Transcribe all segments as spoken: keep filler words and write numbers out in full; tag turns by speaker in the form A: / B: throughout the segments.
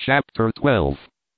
A: Chapter twelve.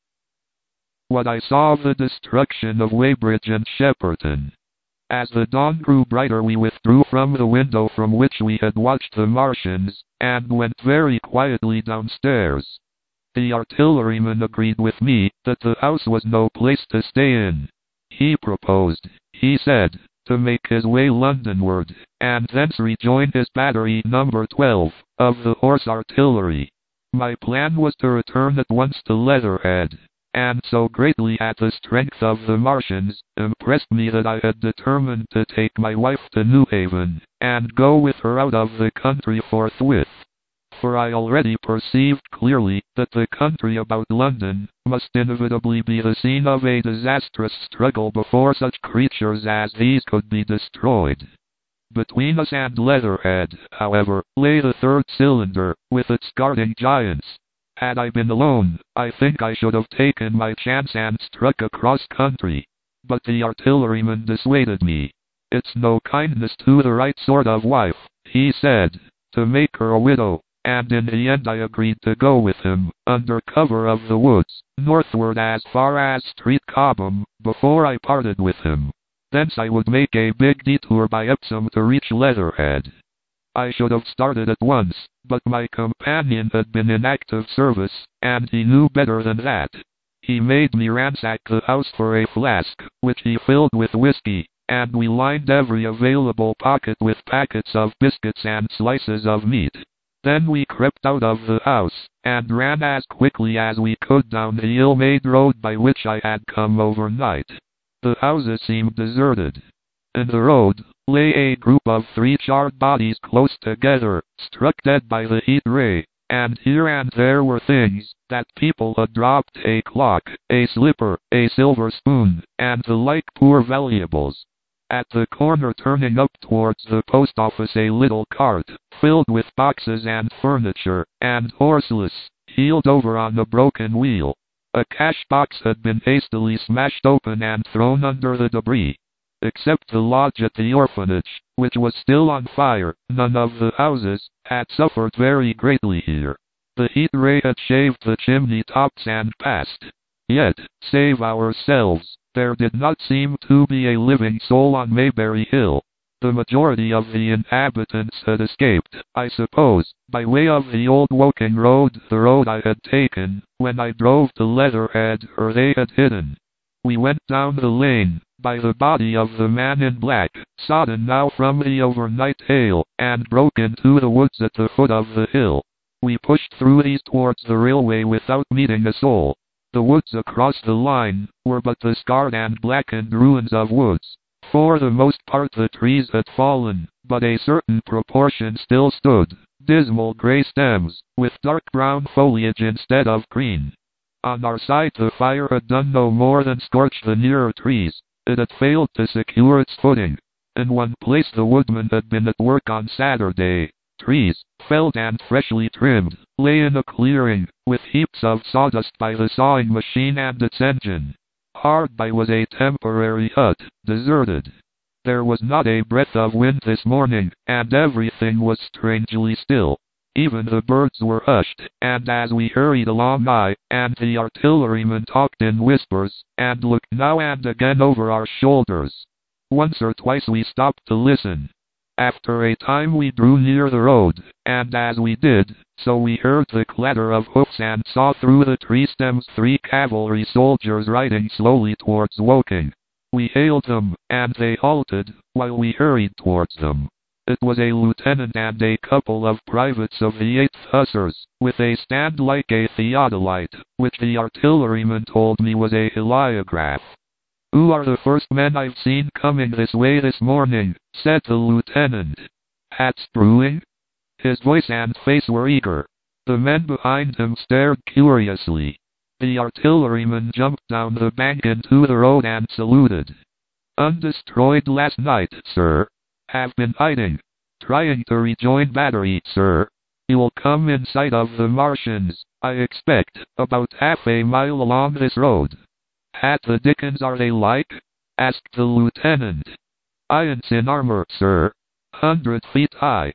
A: What I saw of the destruction of Weybridge and Shepperton. As the dawn grew brighter, we withdrew from the window from which we had watched the Martians, and went very quietly downstairs. The artilleryman agreed with me that the house was no place to stay in. He proposed, he said, to make his way Londonward, and thence rejoin his battery number twelve, of the Horse Artillery. My plan was to return at once to Leatherhead, and so greatly had the strength of the Martians impressed me that I had determined to take my wife to Newhaven, and go with her out of the country forthwith. For I already perceived clearly that the country about London must inevitably be the scene of a disastrous struggle before such creatures as these could be destroyed. Between us and Leatherhead, however, lay the third cylinder, with its guarding giants. Had I been alone, I think I should have taken my chance and struck across country. But the artilleryman dissuaded me. It's no kindness to the right sort of wife, he said, to make her a widow, and in the end I agreed to go with him, under cover of the woods, northward as far as Street Cobham, before I parted with him. Thence I would make a big detour by Epsom to reach Leatherhead. I should have started at once, but my companion had been in active service, and he knew better than that. He made me ransack the house for a flask, which he filled with whiskey, and we lined every available pocket with packets of biscuits and slices of meat. Then we crept out of the house, and ran as quickly as we could down the ill-made road by which I had come overnight. The houses seemed deserted. In the road lay a group of three charred bodies close together, struck dead by the heat ray, and here and there were things that people had dropped: a clock, a slipper, a silver spoon, and the like poor valuables. At the corner turning up towards the post office, a little cart, filled with boxes and furniture, and horseless, heeled over on a broken wheel. A cash box had been hastily smashed open and thrown under the debris. Except the lodge at the orphanage, which was still on fire, none of the houses had suffered very greatly here. The heat ray had shaved the chimney tops and passed. Yet, save ourselves, there did not seem to be a living soul on Maybury Hill. The majority of the inhabitants had escaped, I suppose, by way of the old Woking road, the road I had taken when I drove to Leatherhead, or they had hidden. We went down the lane, by the body of the man in black, sodden now from the overnight hail, and broke into the woods at the foot of the hill. We pushed through these towards the railway without meeting a soul. The woods across the line were but the scarred and blackened ruins of woods. For the most part the trees had fallen, but a certain proportion still stood, dismal grey stems, with dark brown foliage instead of green. On our side the fire had done no more than scorch the nearer trees. It had failed to secure its footing. In one place the woodman had been at work on Saturday. Trees, felled and freshly trimmed, lay in a clearing, with heaps of sawdust by the sawing machine and its engine. Hard by was a temporary hut, deserted. There was not a breath of wind this morning, and everything was strangely still. Even the birds were hushed, and as we hurried along I and the artilleryman talked in whispers, and looked now and again over our shoulders. Once or twice we stopped to listen. After a time we drew near the road, and as we did so we heard the clatter of hoofs and saw through the tree stems three cavalry soldiers riding slowly towards Woking. We hailed them, and they halted, while we hurried towards them. It was a lieutenant and a couple of privates of the eighth Hussars, with a stand like a theodolite, which the artilleryman told me was a heliograph. "Who are the first men I've seen coming this way this morning?" said the lieutenant. "Hats brewing?" His voice and face were eager. The men behind him stared curiously. The artilleryman jumped down the bank into the road and saluted. "Undestroyed last night, sir. Have been hiding. Trying to rejoin battery, sir. You'll come in sight of the Martians, I expect, about half a mile along this road." "At the dickens are they like?" asked the lieutenant. "Giants in armor, sir. Hundred feet high.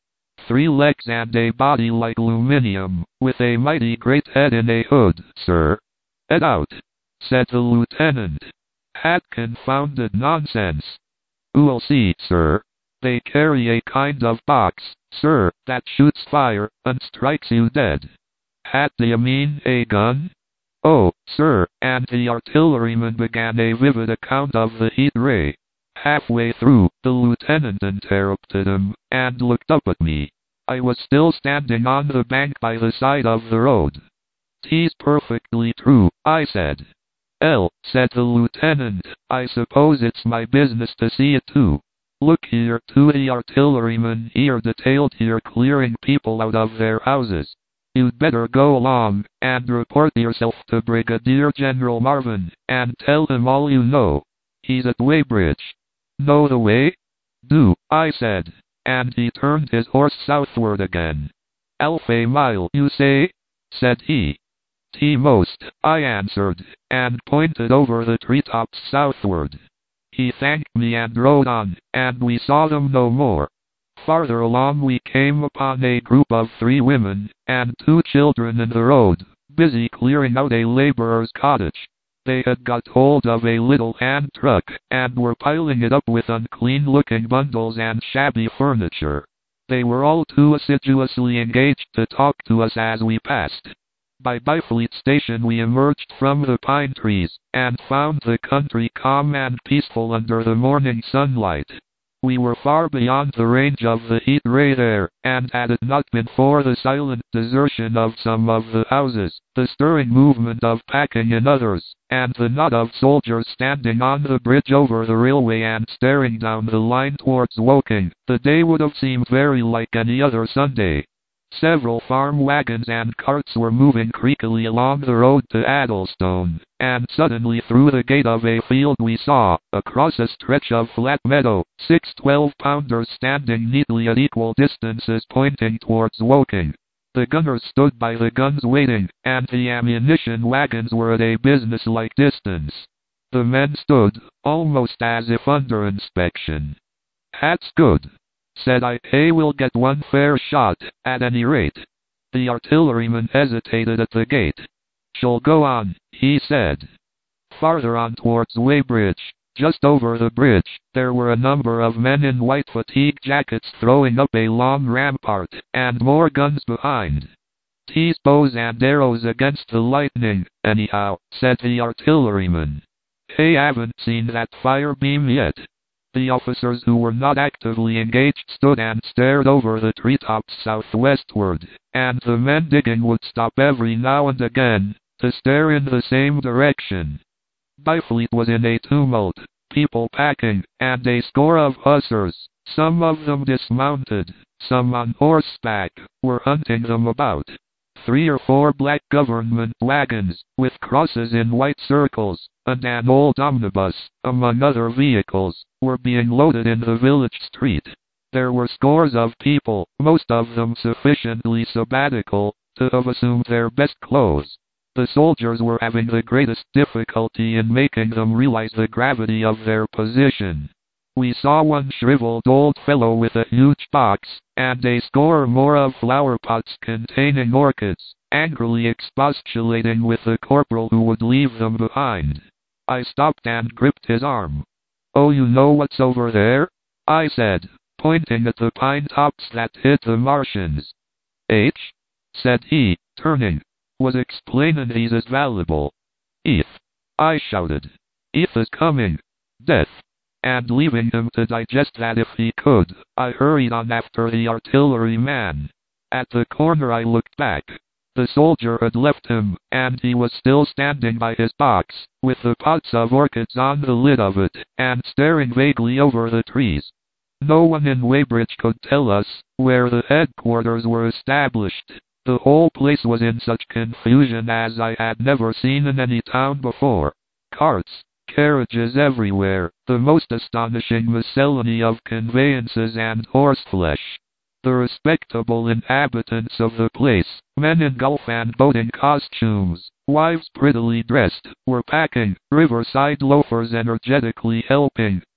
A: three legs and a body like aluminium, with a mighty great head in a hood, sir." "Get out," said the lieutenant. "Hat confounded nonsense." "You'll see, sir. They carry a kind of box, sir, that shoots fire, and strikes you dead." "Hat, d'ye mean a gun?" "Oh, sir," and the artilleryman began a vivid account of the heat ray. Halfway through, the lieutenant interrupted him, and looked up at me. I was still standing on the bank by the side of the road. "'Tis perfectly true," I said. "L," said the lieutenant, "I suppose it's my business to see it too. Look here," to the artilleryman here detailed here clearing people out of their houses. "You'd better go along, and report yourself to Brigadier General Marvin, and tell him all you know. He's at Weybridge." "Know the way?" "Do," I said, and he turned his horse southward again. "Half a mile, you say?" said he. "T most," I answered, and pointed over the treetops southward. He thanked me and rode on, and we saw them no more. Farther along we came upon a group of three women, and two children in the road, busy clearing out a laborer's cottage. They had got hold of a little hand truck, and were piling it up with unclean-looking bundles and shabby furniture. They were all too assiduously engaged to talk to us as we passed. By Byfleet Station we emerged from the pine trees, and found the country calm and peaceful under the morning sunlight. We were far beyond the range of the heat ray there, and had it not been for the silent desertion of some of the houses, the stirring movement of packing in others, and the knot of soldiers standing on the bridge over the railway and staring down the line towards Woking, the day would have seemed very like any other Sunday. Several farm wagons and carts were moving creakily along the road to Addlestone, and suddenly through the gate of a field we saw, across a stretch of flat meadow, six twelve-pounders standing neatly at equal distances pointing towards Woking. The gunners stood by the guns waiting, and the ammunition wagons were at a business-like distance. The men stood, almost as if under inspection. "That's good," said I. "Hey, we'll get one fair shot, at any rate." The artilleryman hesitated at the gate. "Shall go on," he said. Farther on towards Weybridge, just over the bridge, there were a number of men in white fatigue jackets throwing up a long rampart, and more guns behind. "'Tis bows and arrows against the lightning, anyhow," said the artilleryman. "Hey, haven't seen that fire beam yet." The officers who were not actively engaged stood and stared over the treetops southwestward, and the men digging would stop every now and again, to stare in the same direction. Byfleet was in a tumult, people packing, and a score of hussars, some of them dismounted, some on horseback, were hunting them about. Three or four black government wagons, with crosses in white circles, and an old omnibus, among other vehicles, were being loaded in the village street. There were scores of people, most of them sufficiently sabbatical, to have assumed their best clothes. The soldiers were having the greatest difficulty in making them realize the gravity of their position. We saw one shriveled old fellow with a huge box, and a score or more of flower pots containing orchids, angrily expostulating with the corporal who would leave them behind. I stopped and gripped his arm. "Oh, you know what's over there?" I said, pointing at the pine tops that hid the Martians. "H?" said he, turning. "Was explainin' he's as valuable." "Eth!" I shouted. "Eth is coming. Death!" And leaving him to digest that if he could, I hurried on after the artilleryman. At the corner I looked back. The soldier had left him, and he was still standing by his box, with the pots of orchids on the lid of it, and staring vaguely over the trees. No one in Weybridge could tell us where the headquarters were established. The whole place was in such confusion as I had never seen in any town before. Carts, carriages everywhere, the most astonishing miscellany of conveyances and horseflesh. The respectable inhabitants of the place, men in golf and boating costumes, wives prettily dressed, were packing, riverside loafers energetically helping,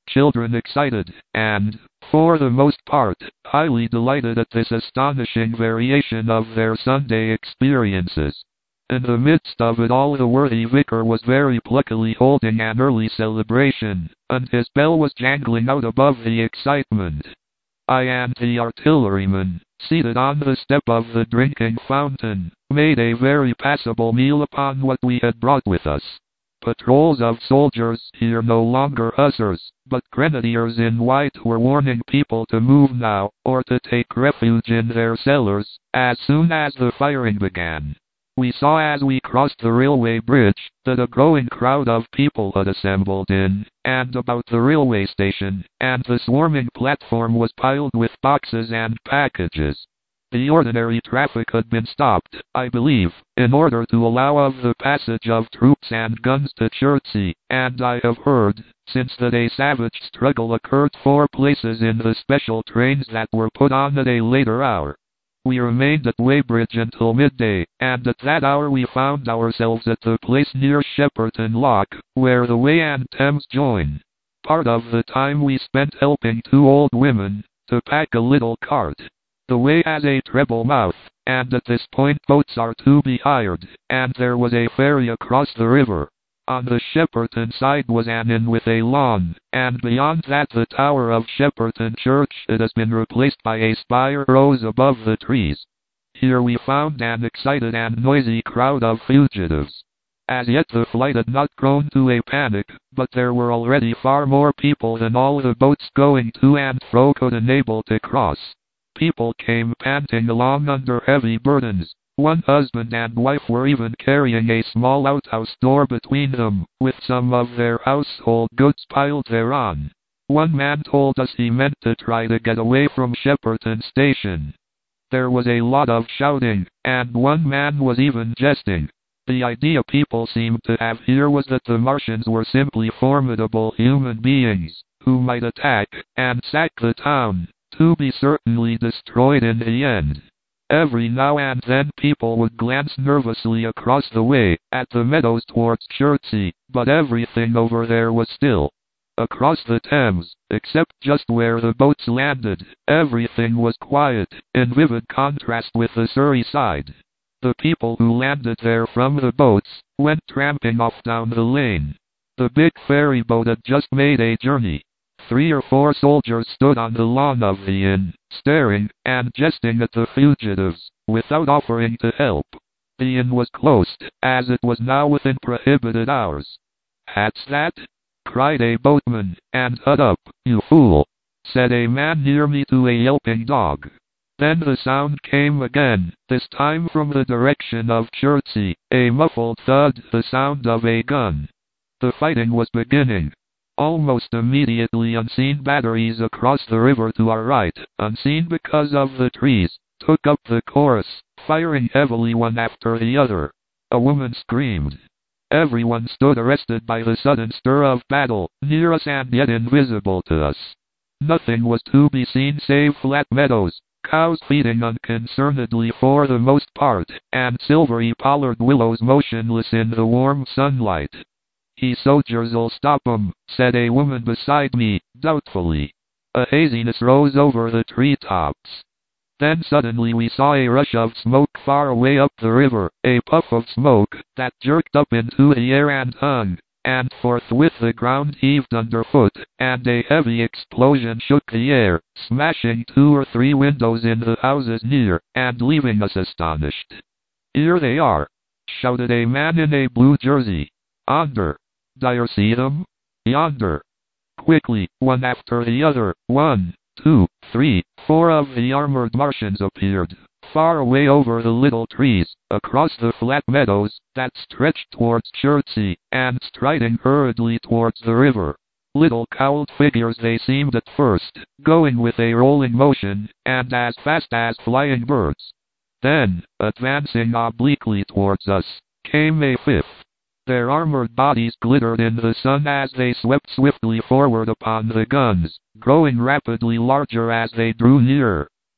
A: children excited, and, for the most part, highly delighted at this astonishing variation of their Sunday experiences. In the midst of it all, the worthy vicar was very pluckily holding an early celebration, and his bell was jangling out above the excitement. I and the artilleryman, seated on the step of the drinking fountain, made a very passable meal upon what we had brought with us. Patrols of soldiers, here no longer hussars, but grenadiers in white, were warning people to move now, or to take refuge in their cellars, as soon as the firing began. We saw as we crossed the railway bridge, that a growing crowd of people had assembled in and about the railway station, and the swarming platform was piled with boxes and packages. The ordinary traffic had been stopped, I believe, in order to allow of the passage of troops and guns to Chertsey, and I have heard, since that a savage struggle occurred four places in the special trains that were put on at a later hour. We remained at Weybridge until midday, and at that hour we found ourselves at the place near Shepperton Lock, where the Wey and Thames join. Part of the time we spent helping two old women to pack a little cart. The Wey has a treble mouth, and at this point boats are to be hired, and there was a ferry across the river. On the Shepperton side was an inn with a lawn, and beyond that the tower of Shepperton Church. It has been replaced by a spire rose above the trees. Here we found an excited and noisy crowd of fugitives. As yet the flight had not grown to a panic, but there were already far more people than all the boats going to and fro could enable to cross. People came panting along under heavy burdens. One husband and wife were even carrying a small outhouse door between them, with some of their household goods piled thereon. One man told us he meant to try to get away from Shepperton Station. There was a lot of shouting, and one man was even jesting. The idea people seemed to have here was that the Martians were simply formidable human beings, who might attack and sack the town, to be certainly destroyed in the end. Every now and then people would glance nervously across the way, at the meadows towards Chertsey, but everything over there was still. Across the Thames, except just where the boats landed, everything was quiet, in vivid contrast with the Surrey side. The people who landed there from the boats went tramping off down the lane. The big ferry boat had just made a journey. Three or four soldiers stood on the lawn of the inn, staring and jesting at the fugitives, without offering to help. The inn was closed, as it was now within prohibited hours. "Hat's that?" cried a boatman, and "Hut up, you fool," said a man near me to a yelping dog. Then the sound came again, this time from the direction of Chertsey, a muffled thud, the sound of a gun. The fighting was beginning. Almost immediately unseen batteries across the river to our right, unseen because of the trees, took up the chorus, firing heavily one after the other. A woman screamed. Everyone stood arrested by the sudden stir of battle, near us and yet invisible to us. Nothing was to be seen save flat meadows, cows feeding unconcernedly for the most part, and silvery pollard willows motionless in the warm sunlight. "He soldiers'll stop 'em," said a woman beside me, doubtfully. A haziness rose over the treetops. Then suddenly we saw a rush of smoke far away up the river, a puff of smoke that jerked up into the air and hung, and forthwith the ground heaved underfoot, and a heavy explosion shook the air, smashing two or three windows in the houses near, and leaving us astonished. "Here they are!" shouted a man in a blue jersey. "Onder! D'yer see them? Yonder!" Quickly, one after the other, one, two, three, four of the armored Martians appeared, far away over the little trees, across the flat meadows that stretched towards Chertsey, and striding hurriedly towards the river. Little cowled figures they seemed at first, going with a rolling motion, and as fast as flying birds. Then, advancing obliquely towards us, came a fifth. Their armored bodies glittered in the sun as they swept swiftly forward upon the guns, growing rapidly larger as they drew nearer.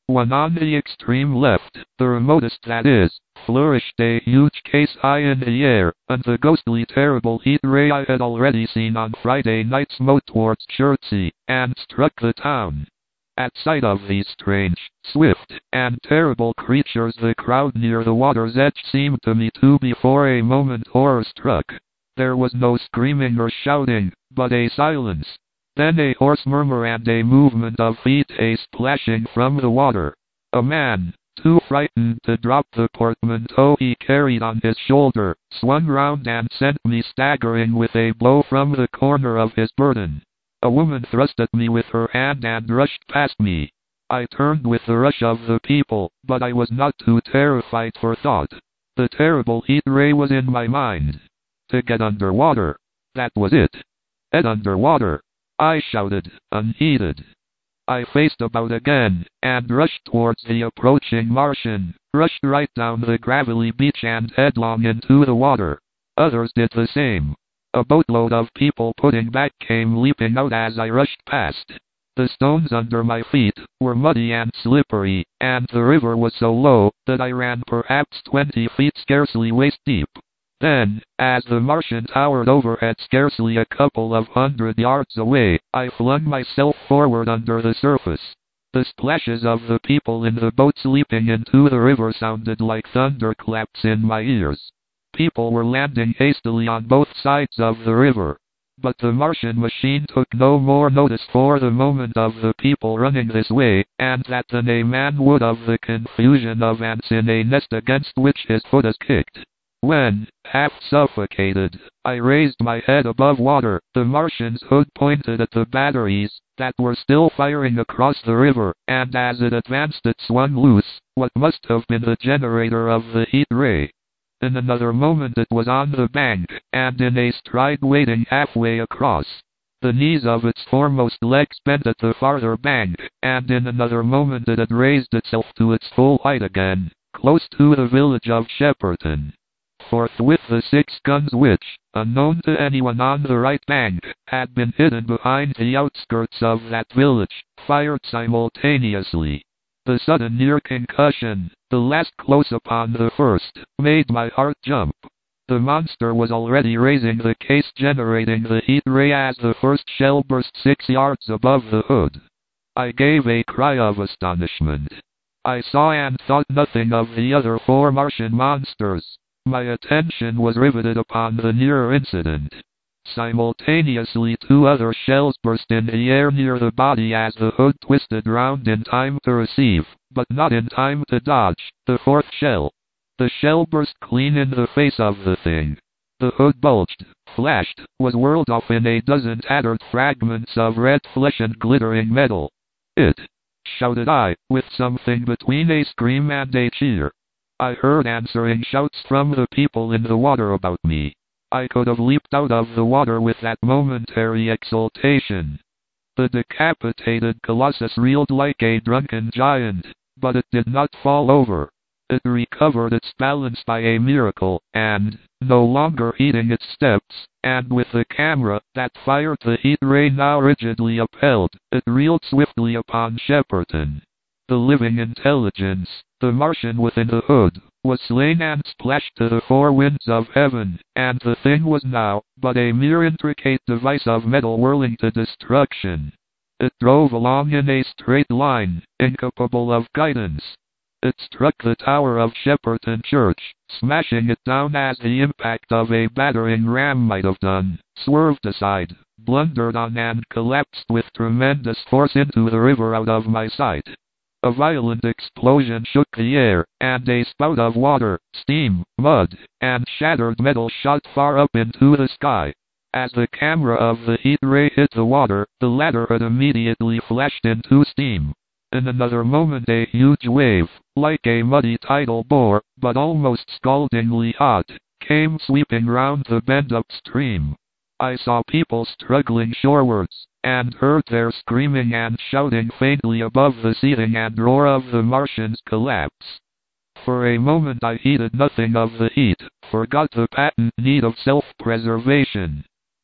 A: One on the extreme left, the remotest that is, flourished a huge case high in the air, and the ghostly terrible heat ray I had already seen on Friday night smote towards Chertsey, and struck the town. At sight of these strange, swift, and terrible creatures the crowd near the water's edge seemed to me to be for a moment horror-struck. There was no screaming or shouting, but a silence. Then a hoarse murmur and a movement of feet, a splashing from the water. A man, too frightened to drop the portmanteau he carried on his shoulder, swung round and sent me staggering with a blow from the corner of his burden. A woman thrust at me with her hand and rushed past me. I turned with the rush of the people, but I was not too terrified for thought. The terrible heat ray was in my mind. To get under water. That was it. Get under water. I shouted, unheeded. I faced about again, and rushed towards the approaching Martian, rushed right down the gravelly beach and headlong into the water. Others did the same. A boatload of people putting back came leaping out as I rushed past. The stones under my feet were muddy and slippery, and the river was so low that I ran perhaps twenty feet scarcely waist deep. Then, as the Martian towered overhead scarcely a couple of hundred yards away, I flung myself forward under the surface. The splashes of the people in the boats leaping into the river sounded like thunderclaps in my ears. People were landing hastily on both sides of the river. But the Martian machine took no more notice for the moment of the people running this way, and that than a man would of the confusion of ants in a nest against which his foot is kicked. When, half suffocated, I raised my head above water, the Martian's hood pointed at the batteries that were still firing across the river, and as it advanced it swung loose what must have been the generator of the heat ray. In another moment it was on the bank, and in a stride wading halfway across. The knees of its foremost legs bent at the farther bank, and in another moment it had raised itself to its full height again, close to the village of Shepperton. Forthwith the six guns which, unknown to anyone on the right bank, had been hidden behind the outskirts of that village, fired simultaneously. The sudden near concussion, the last close upon the first, made my heart jump. The monster was already raising the case generating the heat ray as the first shell burst six yards above the hood. I gave a cry of astonishment. I saw and thought nothing of the other four Martian monsters. My attention was riveted upon the nearer incident. Simultaneously two other shells burst in the air near the body as the hood twisted round in time to receive, but not in time to dodge, the fourth shell. The shell burst clean in the face of the thing. The hood bulged, flashed, was whirled off in a dozen tattered fragments of red flesh and glittering metal. It! Shouted I, with something between a scream and a cheer. I heard answering shouts from the people in the water about me. I could have leaped out of the water with that momentary exultation. The decapitated colossus reeled like a drunken giant, but it did not fall over. It recovered its balance by a miracle, and, no longer heeding its steps, and with the camera that fired the heat ray now rigidly upheld, it reeled swiftly upon Shepperton. The living intelligence, the Martian within the hood, was slain and splashed to the four winds of heaven, and the thing was now but a mere intricate device of metal whirling to destruction. It drove along in a straight line, incapable of guidance. It struck the tower of Shepperton Church, smashing it down as the impact of a battering ram might have done, swerved aside, blundered on and collapsed with tremendous force into the river out of my sight. A violent explosion shook the air, and a spout of water, steam, mud, and shattered metal shot far up into the sky. As the camera of the heat ray hit the water, the latter had immediately flashed into steam. In another moment a huge wave, like a muddy tidal bore, but almost scaldingly hot, came sweeping round the bend upstream. I saw people struggling shorewards, and heard their screaming and shouting faintly above the seething and roar of the Martian's collapse. For a moment I heeded nothing of the heat, forgot the patent need of self-preservation.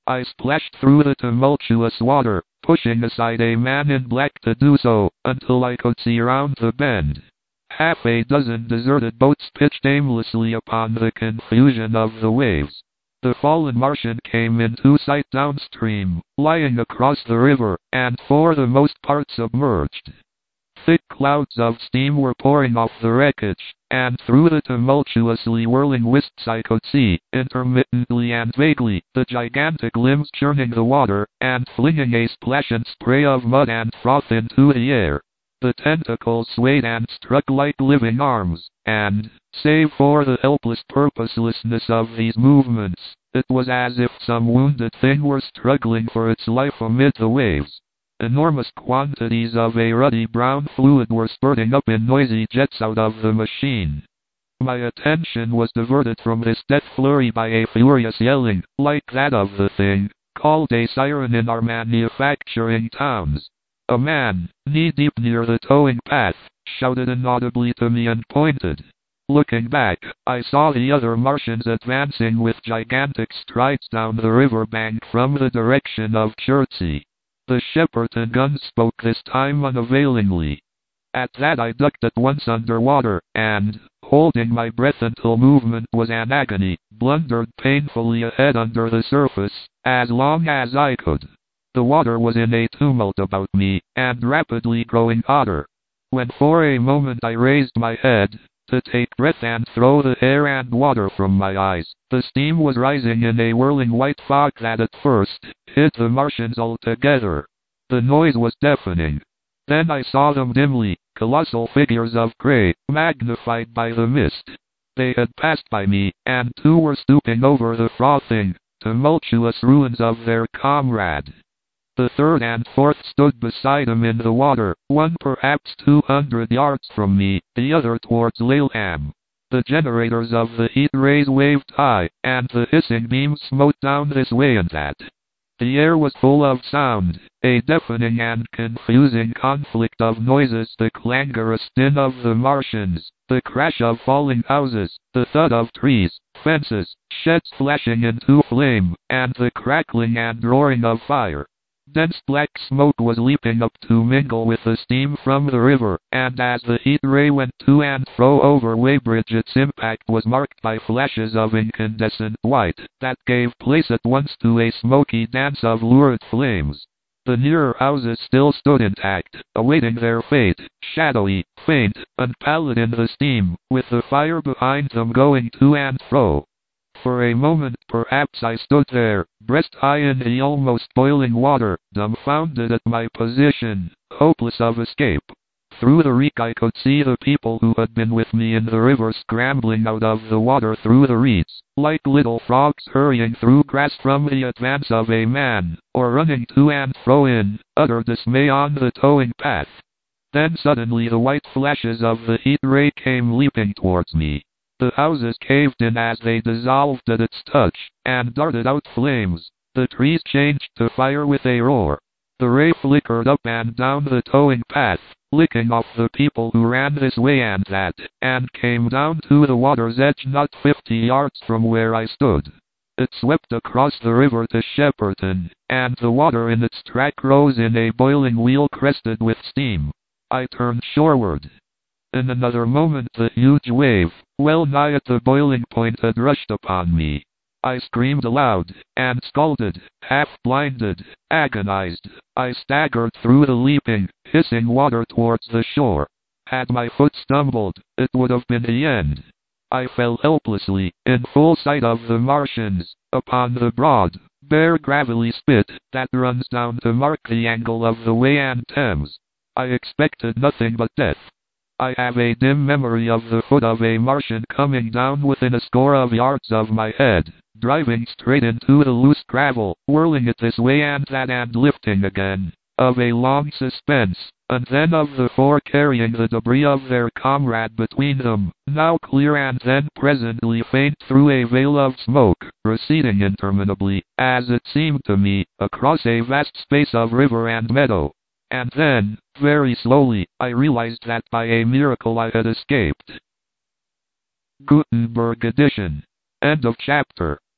A: I splashed through the tumultuous water, pushing aside a man in black to do so, until I could see round the bend. Half a dozen deserted boats pitched aimlessly upon the confusion of the waves. The fallen Martian came into sight downstream, lying across the river, and for the most part submerged. Thick clouds of steam were pouring off the wreckage, and through the tumultuously whirling wisps I could see, intermittently and vaguely, the gigantic limbs churning the water, and flinging a splash and spray of mud and froth into the air. The tentacles swayed and struck like living arms, and, save for the helpless purposelessness of these movements, it was as if some wounded thing were struggling for its life amid the waves. Enormous quantities of a ruddy brown fluid were spurting up in noisy jets out of the machine. My attention was diverted from this death flurry by a furious yelling, like that of the thing, called a siren in our manufacturing towns. A man, knee-deep near the towing path, shouted inaudibly to me and pointed. Looking back, I saw the other Martians advancing with gigantic strides down the riverbank from the direction of Chertsey. The Shepperton guns spoke this time unavailingly. At that I ducked at once underwater, and, holding my breath until movement was an agony, blundered painfully ahead under the surface, as long as I could. The water was in a tumult about me, and rapidly growing hotter. When for a moment I raised my head, to take breath and throw the air and water from my eyes, the steam was rising in a whirling white fog that at first hid the Martians altogether. The noise was deafening. Then I saw them dimly, colossal figures of gray, magnified by the mist. They had passed by me, and two were stooping over the frothing, tumultuous ruins of their comrade. The third and fourth stood beside him in the water, one perhaps two hundred yards from me, the other towards Laleham. The generators of the heat rays waved high, and the hissing beams smote down this way and that. The air was full of sound, a deafening and confusing conflict of noises, the clangorous din of the Martians, the crash of falling houses, the thud of trees, fences, sheds flashing into flame, and the crackling and roaring of fire. Dense black smoke was leaping up to mingle with the steam from the river, and as the heat ray went to and fro over Weybridge, its impact was marked by flashes of incandescent white, that gave place at once to a smoky dance of lurid flames. The nearer houses still stood intact, awaiting their fate, shadowy, faint, and pallid in the steam, with the fire behind them going to and fro. For a moment perhaps I stood there, breast high in the almost boiling water, dumbfounded at my position, hopeless of escape. Through the reek I could see the people who had been with me in the river scrambling out of the water through the reeds, like little frogs hurrying through grass from the advance of a man, or running to and fro in utter dismay on the towing path. Then suddenly the white flashes of the heat ray came leaping towards me. The houses caved in as they dissolved at its touch, and darted out flames. The trees changed to fire with a roar. The ray flickered up and down the towing path, licking off the people who ran this way and that, and came down to the water's edge not fifty yards from where I stood. It swept across the river to Shepperton, and the water in its track rose in a boiling wheel crested with steam. I turned shoreward. In another moment the huge wave, well nigh at the boiling point, had rushed upon me. I screamed aloud, and scalded, half-blinded, agonized. I staggered through the leaping, hissing water towards the shore. Had my foot stumbled, it would have been the end. I fell helplessly, in full sight of the Martians, upon the broad, bare gravelly spit that runs down to mark the angle of the Wey and Thames. I expected nothing but death. I have a dim memory of the foot of a Martian coming down within a score of yards of my head, driving straight into the loose gravel, whirling it this way and that and lifting again, of a long suspense, and then of the four carrying the debris of their comrade between them, now clear and then presently faint through a veil of smoke, receding interminably, as it seemed to me, across a vast space of river and meadow. And then, very slowly, I realized that by a miracle I had escaped. Gutenberg edition. End of chapter.